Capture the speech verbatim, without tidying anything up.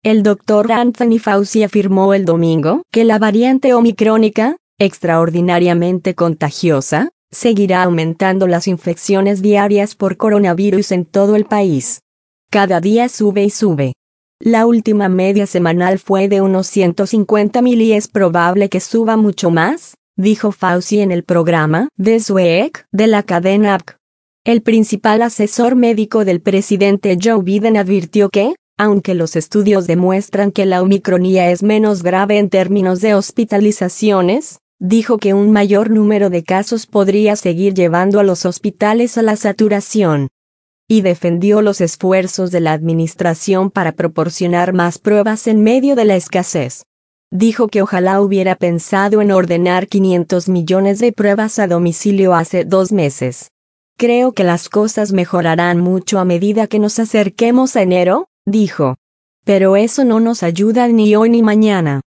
El doctor Anthony Fauci afirmó el domingo que la variante omicrónica, extraordinariamente contagiosa, seguirá aumentando las infecciones diarias por coronavirus en todo el país. Cada día sube y sube. La última media semanal fue de unos ciento cincuenta mil y es probable que suba mucho más, dijo Fauci en el programa This Week de la cadena A B C. El principal asesor médico del presidente Joe Biden advirtió que, aunque los estudios demuestran que la omicronía es menos grave en términos de hospitalizaciones, dijo que un mayor número de casos podría seguir llevando a los hospitales a la saturación. Y defendió los esfuerzos de la administración para proporcionar más pruebas en medio de la escasez. Dijo que ojalá hubiera pensado en ordenar quinientos millones de pruebas a domicilio hace dos meses. Creo que las cosas mejorarán mucho a medida que nos acerquemos a enero, dijo. Pero eso no nos ayuda ni hoy ni mañana.